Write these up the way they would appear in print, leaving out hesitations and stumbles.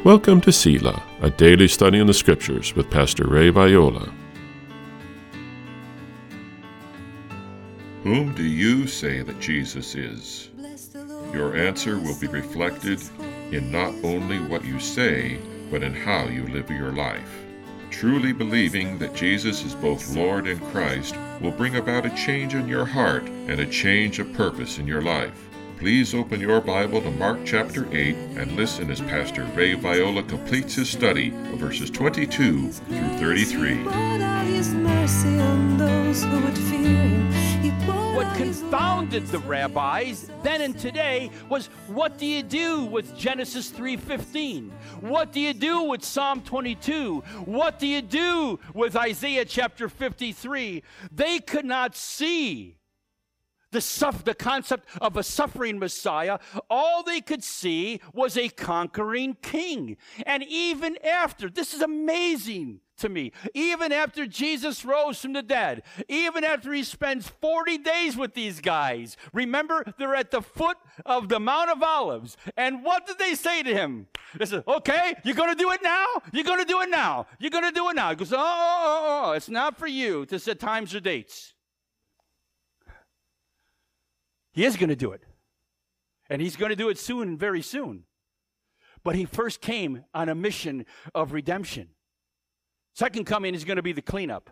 Welcome to Selah, a daily study in the Scriptures with Pastor Ray Viola. Whom do you say that Jesus is? Your answer will be reflected in not only what you say, but in how you live your life. Truly believing that Jesus is both Lord and Christ will bring about a change in your heart and a change of purpose in your life. Please open your Bible to Mark chapter 8 and listen as Pastor Ray Viola completes his study of verses 22 through 33. What confounded the rabbis then and today was, what do you do with Genesis 3:15? What do you do with Psalm 22? What do you do with Isaiah chapter 53? They could not see the concept of a suffering Messiah. All they could see was a conquering king. And even after, this is amazing to me, even after Jesus rose from the dead, even after he spends 40 days with these guys, remember, they're at the foot of the Mount of Olives. And what did they say to him? They said, okay, you're going to do it now? You're going to do it now? You're going to do it now? He goes, oh, it's not for you to set times or dates. He is going to do it. And he's going to do it soon and very soon. But he first came on a mission of redemption. Second coming is going to be the cleanup.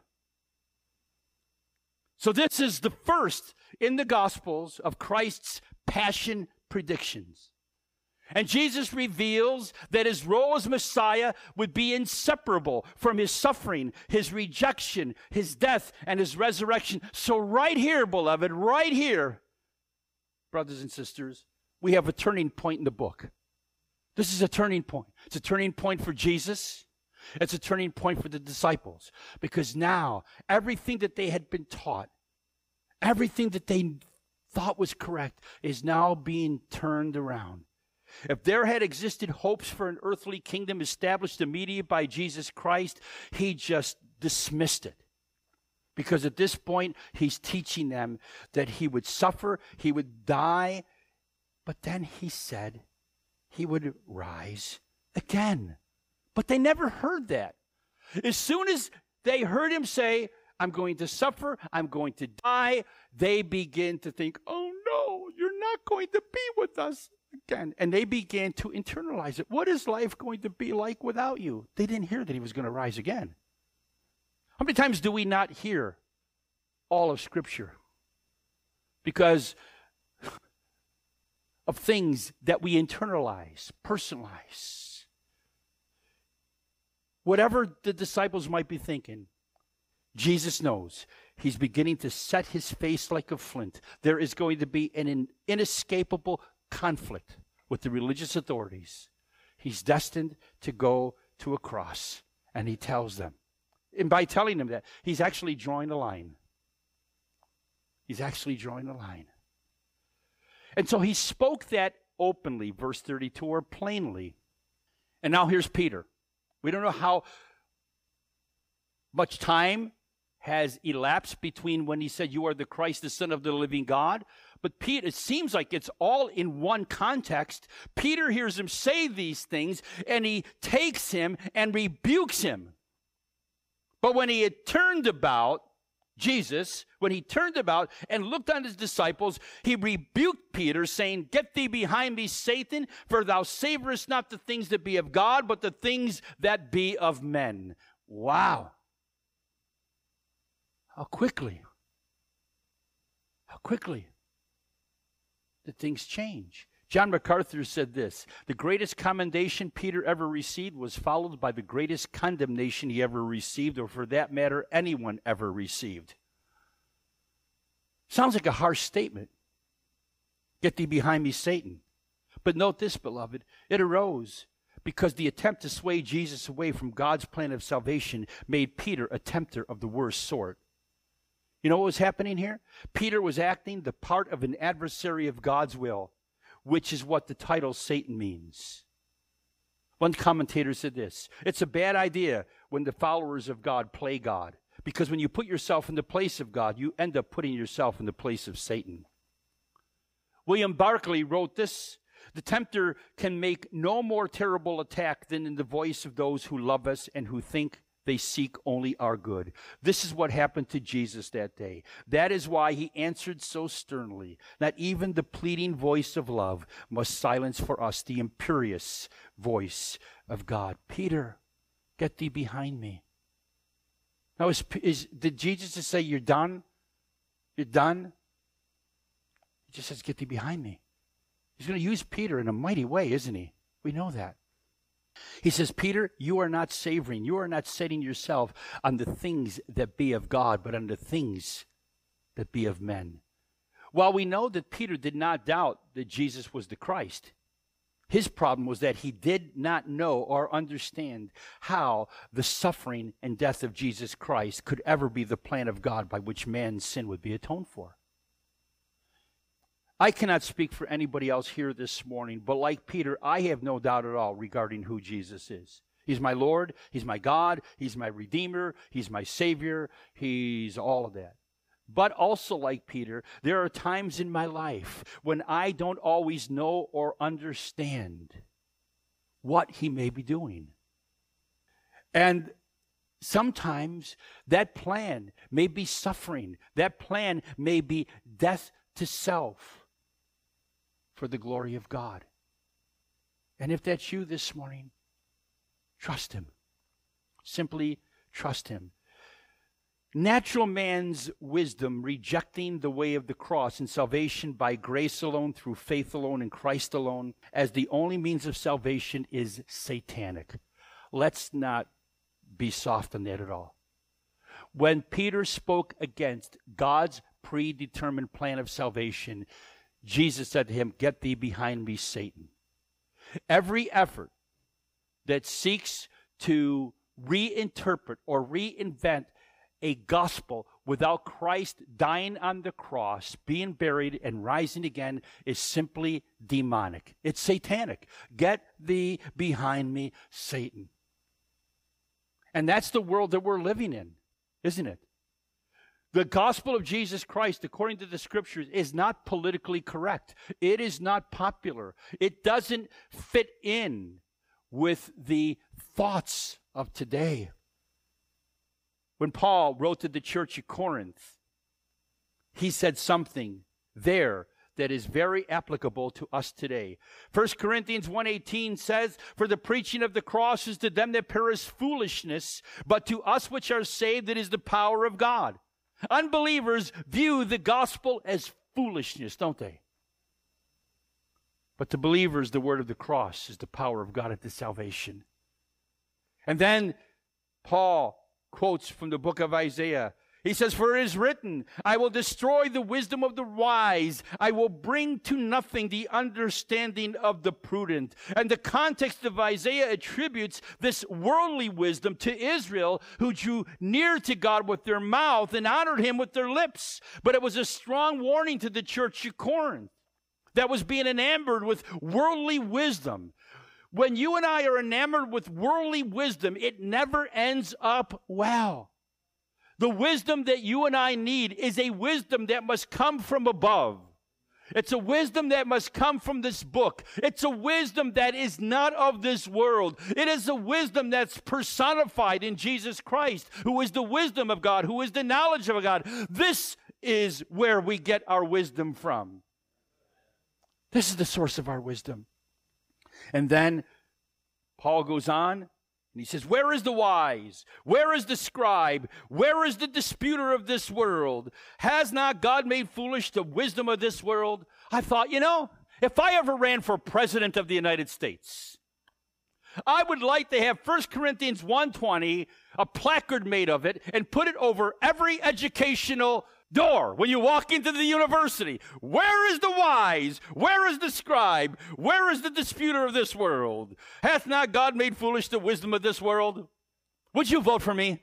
So this is the first in the Gospels of Christ's passion predictions. And Jesus reveals that his role as Messiah would be inseparable from his suffering, his rejection, his death, and his resurrection. So right here, beloved, right here, brothers and sisters, we have a turning point in the book. This is a turning point. It's a turning point for Jesus. It's a turning point for the disciples. Because now, everything that they had been taught, everything that they thought was correct, is now being turned around. If there had existed hopes for an earthly kingdom established immediately by Jesus Christ, he just dismissed it. Because at this point, he's teaching them that he would suffer, he would die, but then he said he would rise again. But they never heard that. As soon as they heard him say, I'm going to suffer, I'm going to die, they begin to think, oh no, you're not going to be with us again. And they began to internalize it. What is life going to be like without you? They didn't hear that he was going to rise again. How many times do we not hear all of Scripture because of things that we internalize, personalize? Whatever the disciples might be thinking, Jesus knows. He's beginning to set his face like a flint. There is going to be an inescapable conflict with the religious authorities. He's destined to go to a cross, and he tells them. And by telling them that, he's actually drawing a line. He's actually drawing a line. And so he spoke that openly, verse 32, or plainly. And now here's Peter. We don't know how much time has elapsed between when he said, you are the Christ, the Son of the living God. But Peter, it seems like it's all in one context. Peter hears him say these things, and he takes him and rebukes him. But when he had turned about, Jesus, when he turned about and looked on his disciples, he rebuked Peter, saying, get thee behind me, Satan, for thou savorest not the things that be of God, but the things that be of men. Wow. How quickly did things change? John MacArthur said this: the greatest commendation Peter ever received was followed by the greatest condemnation he ever received, or for that matter, anyone ever received. Sounds like a harsh statement. Get thee behind me, Satan. But note this, beloved, it arose because the attempt to sway Jesus away from God's plan of salvation made Peter a tempter of the worst sort. You know what was happening here? Peter was acting the part of an adversary of God's will, which is what the title Satan means. One commentator said this: it's a bad idea when the followers of God play God, because when you put yourself in the place of God, you end up putting yourself in the place of Satan. William Barclay wrote this: The tempter can make no more terrible attack than in the voice of those who love us and who think they seek only our good. This is what happened to Jesus that day. That is why he answered so sternly. Not even the pleading voice of love must silence for us the imperious voice of God. Peter, get thee behind me. Now, did Jesus just say, you're done? You're done? He just says, get thee behind me. He's going to use Peter in a mighty way, isn't he? We know that. He says, Peter, you are not savoring. You are not setting yourself on the things that be of God, but on the things that be of men. While we know that Peter did not doubt that Jesus was the Christ, his problem was that he did not know or understand how the suffering and death of Jesus Christ could ever be the plan of God by which man's sin would be atoned for. I cannot speak for anybody else here this morning, but like Peter, I have no doubt at all regarding who Jesus is. He's my Lord, he's my God, he's my Redeemer, he's my Savior, he's all of that. But also like Peter, there are times in my life when I don't always know or understand what he may be doing. And sometimes that plan may be suffering. That plan may be death to self for the glory of God. And if that's you this morning, trust him. Simply trust him. Natural man's wisdom, rejecting the way of the cross and salvation by grace alone, through faith alone, in Christ alone, as the only means of salvation, is satanic. Let's not be soft on that at all. When Peter spoke against God's predetermined plan of salvation, Jesus said to him, get thee behind me, Satan. Every effort that seeks to reinterpret or reinvent a gospel without Christ dying on the cross, being buried, and rising again is simply demonic. It's satanic. Get thee behind me, Satan. And that's the world that we're living in, isn't it? The gospel of Jesus Christ, according to the scriptures, is not politically correct. It is not popular. It doesn't fit in with the thoughts of today. When Paul wrote to the church at Corinth, he said something there that is very applicable to us today. 1 Corinthians 1:18 says, for the preaching of the cross is to them that perish foolishness, but to us which are saved it is the power of God. Unbelievers view the gospel as foolishness, don't they? But to believers, the word of the cross is the power of God unto salvation. And then Paul quotes from the book of Isaiah. He says, for it is written, I will destroy the wisdom of the wise. I will bring to nothing the understanding of the prudent. And the context of Isaiah attributes this worldly wisdom to Israel, who drew near to God with their mouth and honored him with their lips. But it was a strong warning to the church at Corinth that was being enamored with worldly wisdom. When you and I are enamored with worldly wisdom, it never ends up well. The wisdom that you and I need is a wisdom that must come from above. It's a wisdom that must come from this book. It's a wisdom that is not of this world. It is a wisdom that's personified in Jesus Christ, who is the wisdom of God, who is the knowledge of God. This is where we get our wisdom from. This is the source of our wisdom. And then Paul goes on. And he says, where is the wise? Where is the scribe? Where is the disputer of this world? Has not God made foolish the wisdom of this world? I thought, if I ever ran for president of the United States, I would like to have 1 Corinthians 1:20, a placard made of it, and put it over every educational door when you walk into the university. Where is the wise? Where is the scribe? Where is the disputer of this world? Hath not God made foolish the wisdom of this world? Would you vote for me?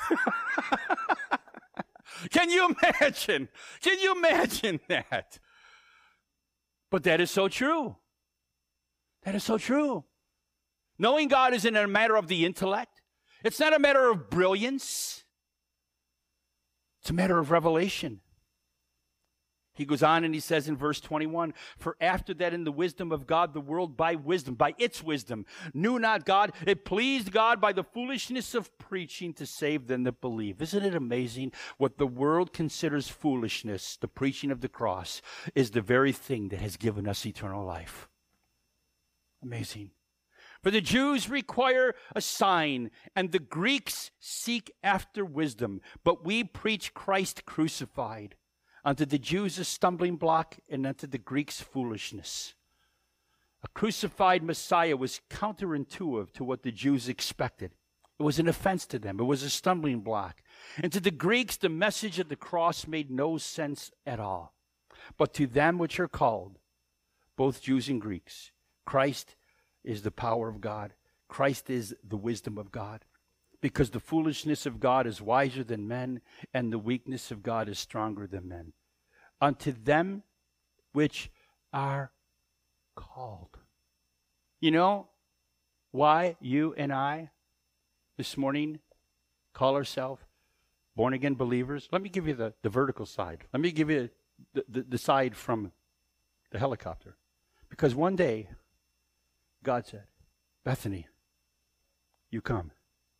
Can you imagine? Can you imagine that? But that is so true. That is so true. Knowing God isn't a matter of the intellect. It's not a matter of brilliance. It's a matter of revelation. He goes on and he says in verse 21, for after that in the wisdom of God, the world by its wisdom, knew not God. It pleased God by the foolishness of preaching to save them that believe. Isn't it amazing what the world considers foolishness? The preaching of the cross is the very thing that has given us eternal life. Amazing. For the Jews require a sign, and the Greeks seek after wisdom. But we preach Christ crucified. Unto the Jews a stumbling block, and unto the Greeks foolishness. A crucified Messiah was counterintuitive to what the Jews expected. It was an offense to them. It was a stumbling block. And to the Greeks, the message of the cross made no sense at all. But to them which are called, both Jews and Greeks, Christ is the power of God. Christ is the wisdom of God. Because the foolishness of God is wiser than men, and the weakness of God is stronger than men. Unto them which are called. You know why you and I this morning call ourselves born-again believers? Let me give you the vertical side. Let me give you the side from the helicopter. Because one day, God said, Bethany, you come.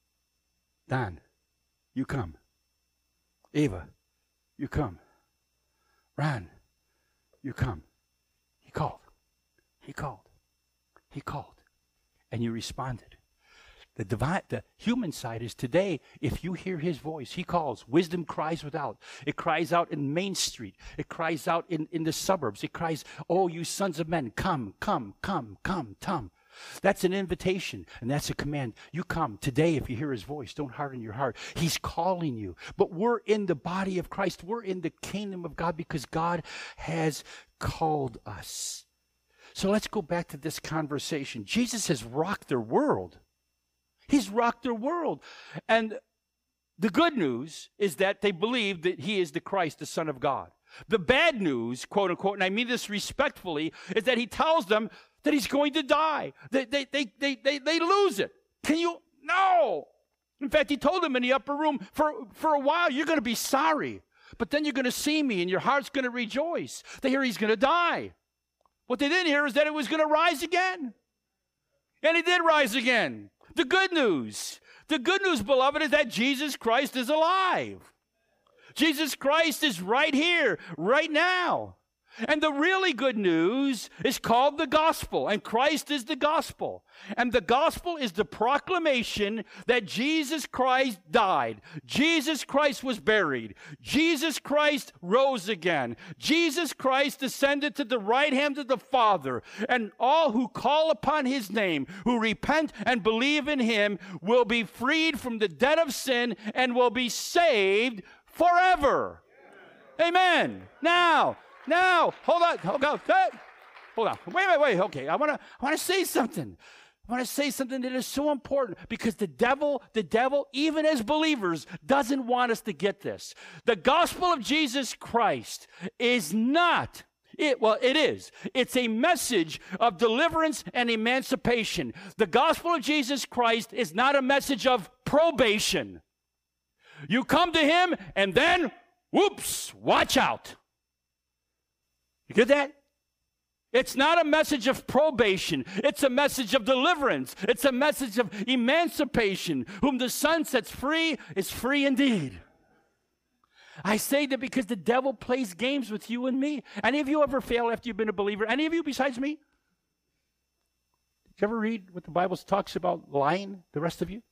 Don, you come. Ava, you come. Ron, you come. He called. He called. He called. And you responded. The human side is today, if you hear his voice, he calls. Wisdom cries without. It cries out in Main Street. It cries out in the suburbs. It cries, oh, you sons of men, come, come, come, come, come. That's an invitation, and that's a command. You come today if you hear his voice. Don't harden your heart. He's calling you. But we're in the body of Christ. We're in the kingdom of God because God has called us. So let's go back to this conversation. Jesus has rocked their world. He's rocked their world. And the good news is that they believe that he is the Christ, the Son of God. The bad news, quote unquote, and I mean this respectfully, is that he tells them that he's going to die. They lose it. Can you? No. In fact, he told them in the upper room, for a while, you're going to be sorry. But then you're going to see me and your heart's going to rejoice. They hear he's going to die. What they didn't hear is that it was going to rise again. And he did rise again. The good news, beloved, is that Jesus Christ is alive. Jesus Christ is right here, right now. And the really good news is called the gospel, and Christ is the gospel. And the gospel is the proclamation that Jesus Christ died. Jesus Christ was buried. Jesus Christ rose again. Jesus Christ ascended to the right hand of the Father. And all who call upon his name, who repent and believe in him, will be freed from the debt of sin and will be saved forever. Amen. Now, hold on. Wait. Okay, I want to say something. I want to say something that is so important because the devil, even as believers, doesn't want us to get this. The gospel of Jesus Christ is not. It is. It's a message of deliverance and emancipation. The gospel of Jesus Christ is not a message of probation. You come to him and then, whoops, watch out. You get that? It's not a message of probation. It's a message of deliverance. It's a message of emancipation. Whom the Son sets free is free indeed. I say that because the devil plays games with you and me. Any of you ever fail after you've been a believer? Any of you besides me? Did you ever read what the Bible talks about lying, the rest of you?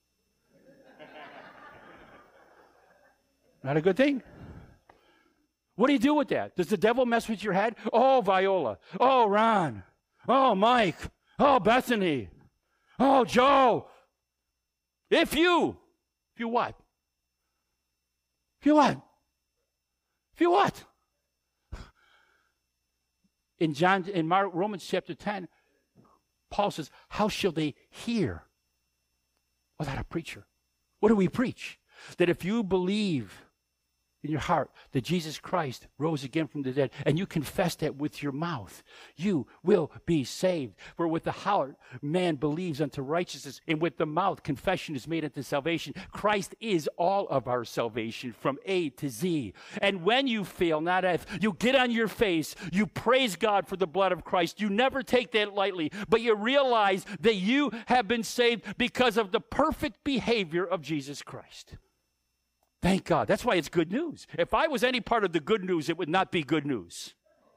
Not a good thing. What do you do with that? Does the devil mess with your head? Oh, Viola. Oh, Ron. Oh, Mike. Oh, Bethany. Oh, Joe. If you what? In Romans chapter 10, Paul says, how shall they hear without a preacher? What do we preach? That if you believe in your heart that Jesus Christ rose again from the dead, and you confess that with your mouth, you will be saved. For with the heart man believes unto righteousness, and with the mouth confession is made unto salvation. Christ is all of our salvation from A to Z. And when you fail, not if, you get on your face, you praise God for the blood of Christ. You never take that lightly, but you realize that you have been saved because of the perfect behavior of Jesus Christ. Thank God. That's why it's good news. If I was any part of the good news, it would not be good news.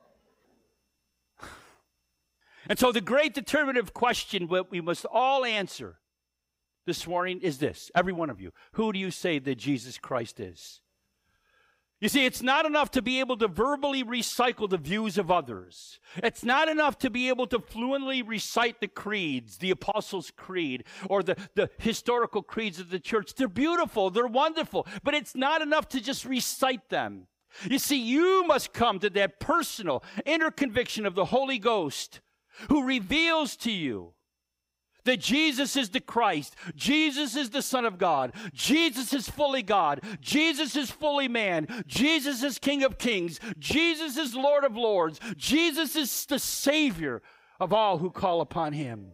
And so the great determinative question that we must all answer this morning is this. Every one of you. Who do you say that Jesus Christ is? You see, it's not enough to be able to verbally recycle the views of others. It's not enough to be able to fluently recite the creeds, the Apostles' Creed, or the historical creeds of the church. They're beautiful, they're wonderful, but it's not enough to just recite them. You see, you must come to that personal inner conviction of the Holy Ghost who reveals to you that Jesus is the Christ, Jesus is the Son of God, Jesus is fully God, Jesus is fully man, Jesus is King of Kings, Jesus is Lord of Lords, Jesus is the Savior of all who call upon him.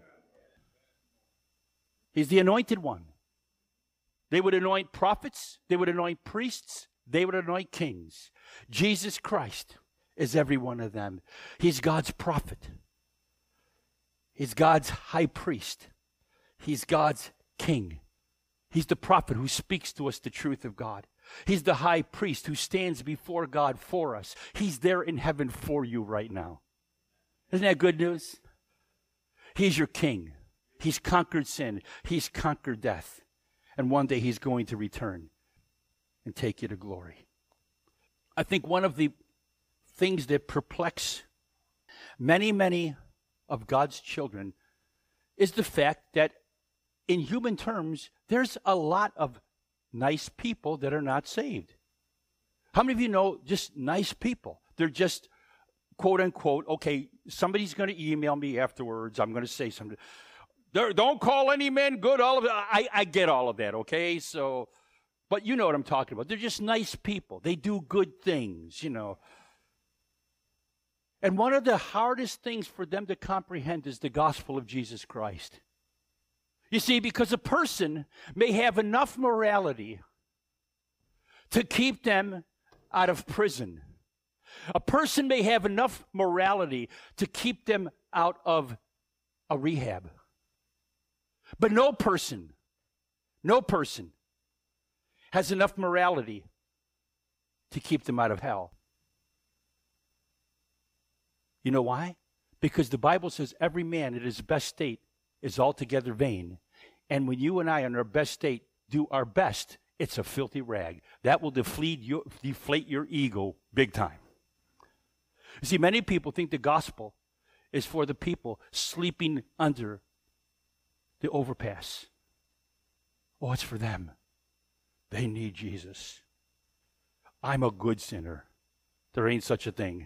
He's the anointed one. They would anoint prophets, they would anoint priests, they would anoint kings. Jesus Christ is every one of them. He's God's prophet. He's God's high priest. He's God's king. He's the prophet who speaks to us the truth of God. He's the high priest who stands before God for us. He's there in heaven for you right now. Isn't that good news? He's your king. He's conquered sin. He's conquered death. And one day he's going to return and take you to glory. I think one of the things that perplex many of God's children is the fact that in human terms, there's a lot of nice people that are not saved. How many of you know just nice people? They're just, quote unquote, okay, somebody's going to email me afterwards. I'm going to say something. Don't call any man good. All of that. I get all of that, okay? So, but you know what I'm talking about. They're just nice people. They do good things, you know. And one of the hardest things for them to comprehend is the gospel of Jesus Christ. You see, because a person may have enough morality to keep them out of prison. A person may have enough morality to keep them out of a rehab. But no person has enough morality to keep them out of hell. You know why? Because the Bible says every man in his best state is altogether vain. And when you and I in our best state do our best, it's a filthy rag. That will deflate your ego big time. You see, many people think the gospel is for the people sleeping under the overpass. Oh, it's for them. They need Jesus. I'm a good sinner. There ain't such a thing.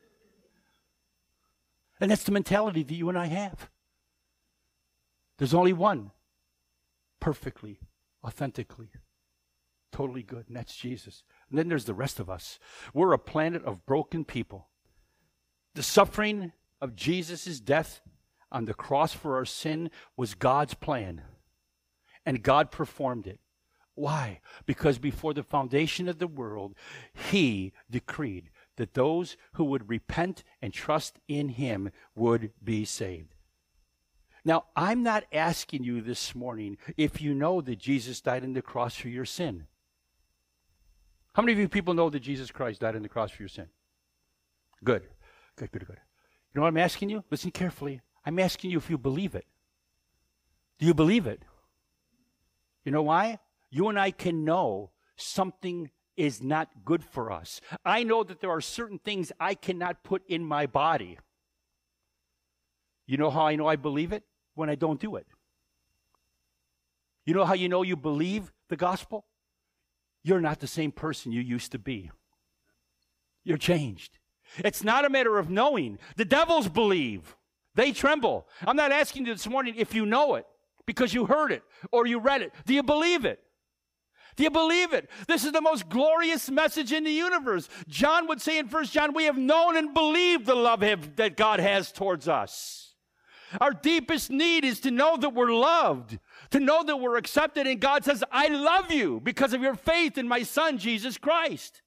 And that's the mentality that you and I have. There's only one perfectly, authentically, totally good, and that's Jesus. And then there's the rest of us. We're a planet of broken people. The suffering of Jesus' death on the cross for our sin was God's plan, and God performed it. Why? Because before the foundation of the world, he decreed that those who would repent and trust in him would be saved. Now, I'm not asking you this morning if you know that Jesus died on the cross for your sin. How many of you people know that Jesus Christ died on the cross for your sin? Good. You know what I'm asking you? Listen carefully. I'm asking you if you believe it. Do you believe it? You know why? You and I can know something is not good for us. I know that there are certain things I cannot put in my body. You know how I know I believe it? When I don't do it. You know how you know you believe the gospel? You're not the same person you used to be. You're changed. It's not a matter of knowing. The devils believe. They tremble. I'm not asking you this morning if you know it because you heard it or you read it. Do you believe it? Do you believe it? This is the most glorious message in the universe. John would say in 1 John, we have known and believed the love that God has towards us. Our deepest need is to know that we're loved, to know that we're accepted, and God says, I love you because of your faith in my Son, Jesus Christ.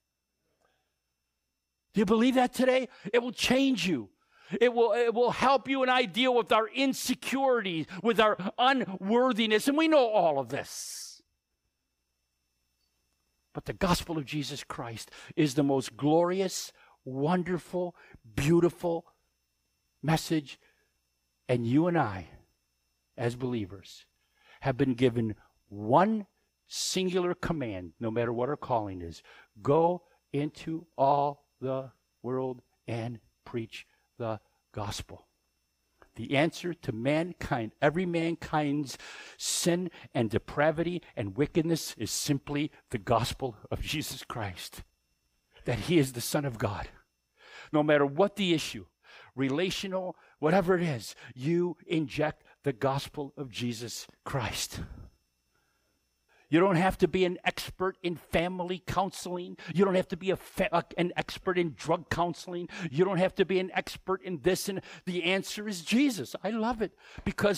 Do you believe that today? It will change you. It will help you and I deal with our insecurities, with our unworthiness, and we know all of this. But the gospel of Jesus Christ is the most glorious, wonderful, beautiful message. And you and I, as believers, have been given one singular command, no matter what our calling is. Go into all the world and preach the gospel. The answer to mankind, every mankind's sin and depravity and wickedness is simply the gospel of Jesus Christ. That he is the Son of God. No matter what the issue, relational, whatever it is, you inject the gospel of Jesus Christ. You don't have to be an expert in family counseling. You don't have to be an expert in drug counseling. You don't have to be an expert in this. And the answer is Jesus. I love it because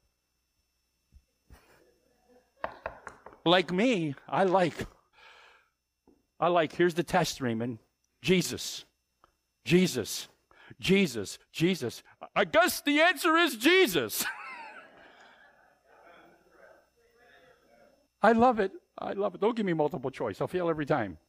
like me, I like, here's the test, Raymond. Jesus. I guess the answer is Jesus. I love it. Don't give me multiple choice. I'll fail every time.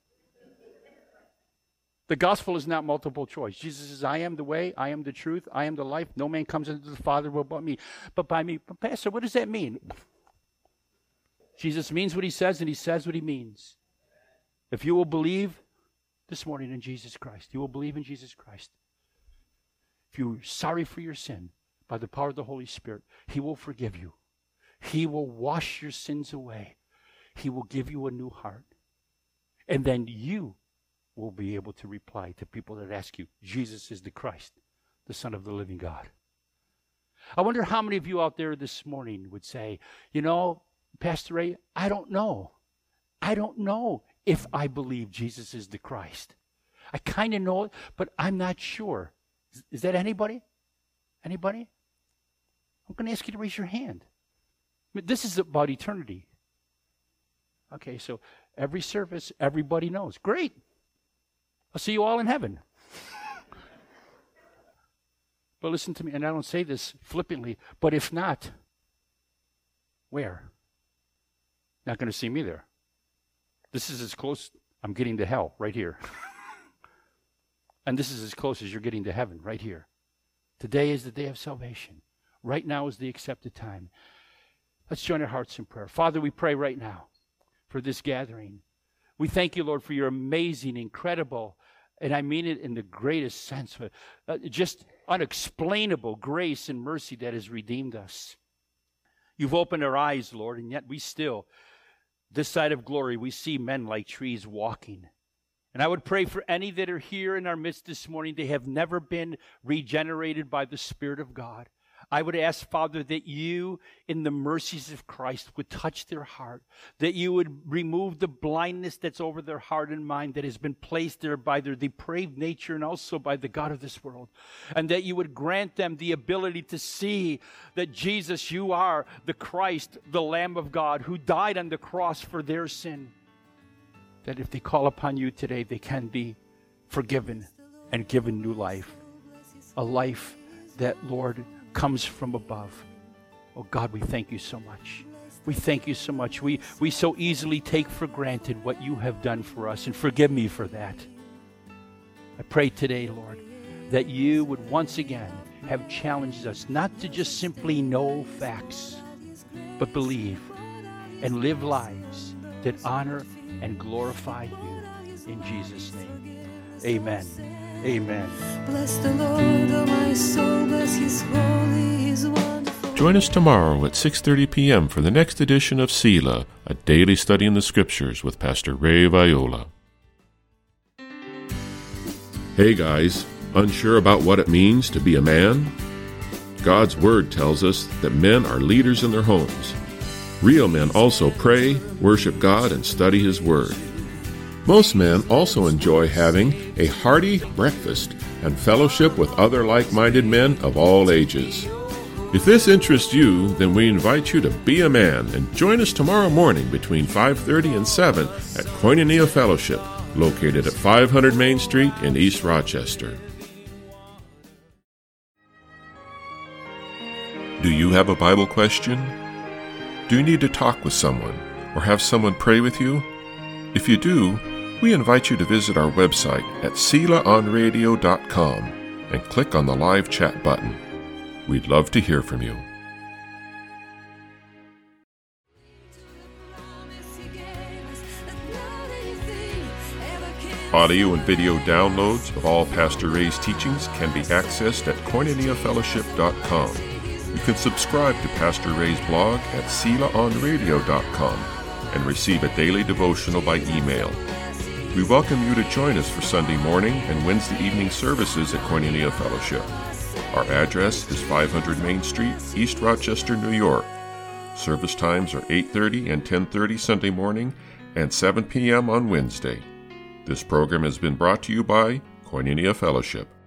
The gospel is not multiple choice. Jesus says, I am the way, I am the truth, I am the life. No man comes into the Father but by me. But Pastor, what does that mean? Jesus means what he says, and he says what he means. If you will believe this morning in Jesus Christ, you will believe in Jesus Christ. If you're sorry for your sin, by the power of the Holy Spirit, he will forgive you. He will wash your sins away. He will give you a new heart. And then you will be able to reply to people that ask you, Jesus is the Christ, the Son of the living God. I wonder how many of you out there this morning would say, you know, Pastor Ray, I don't know. I don't know if I believe Jesus is the Christ. I kind of know it, but I'm not sure. Is that anybody? Anybody? I'm going to ask you to raise your hand. I mean, this is about eternity. Okay, so every service, everybody knows. Great. I'll see you all in heaven. But listen to me, and I don't say this flippantly, but if not, where? Not going to see me there. This is as close I'm getting to hell, right here. And this is as close as you're getting to heaven, right here. Today is the day of salvation. Right now is the accepted time. Let's join our hearts in prayer. Father, we pray right now for this gathering. We thank you, Lord, for your amazing, incredible, and I mean it in the greatest sense, just unexplainable grace and mercy that has redeemed us. You've opened our eyes, Lord, and yet we still, this side of glory, we see men like trees walking. And I would pray for any that are here in our midst this morning, they have never been regenerated by the Spirit of God. I would ask, Father, that you, in the mercies of Christ, would touch their heart, that you would remove the blindness that's over their heart and mind that has been placed there by their depraved nature and also by the God of this world, and that you would grant them the ability to see that, Jesus, you are the Christ, the Lamb of God, who died on the cross for their sin, that if they call upon you today, they can be forgiven and given new life, a life that, Lord, comes from above. Oh God, we thank you so much. We thank you so much. We so easily take for granted what you have done for us, and forgive me for that. I pray today, Lord, that you would once again have challenged us not to just simply know facts, but believe and live lives that honor and glorify you. In Jesus' name, amen. Amen. Bless the Lord, oh my soul, bless his holy, his wonderful. Join us tomorrow at 6:30 p.m. for the next edition of Selah, a daily study in the Scriptures with Pastor Ray Viola. Hey guys, unsure about what it means to be a man? God's Word tells us that men are leaders in their homes. Real men also pray, worship God, and study His Word. Most men also enjoy having a hearty breakfast and fellowship with other like-minded men of all ages. If this interests you, then we invite you to be a man and join us tomorrow morning between 5:30 and 7 at Koinonia Fellowship, located at 500 Main Street in East Rochester. Do you have a Bible question? Do you need to talk with someone or have someone pray with you? If you do, we invite you to visit our website at selaonradio.com and click on the live chat button. We'd love to hear from you. Audio and video downloads of all Pastor Ray's teachings can be accessed at koinoniafellowship.com. You can subscribe to Pastor Ray's blog at selaonradio.com and receive a daily devotional by email. We welcome you to join us for Sunday morning and Wednesday evening services at Koinonia Fellowship. Our address is 500 Main Street, East Rochester, New York. Service times are 8:30 and 10:30 Sunday morning and 7 p.m. on Wednesday. This program has been brought to you by Koinonia Fellowship.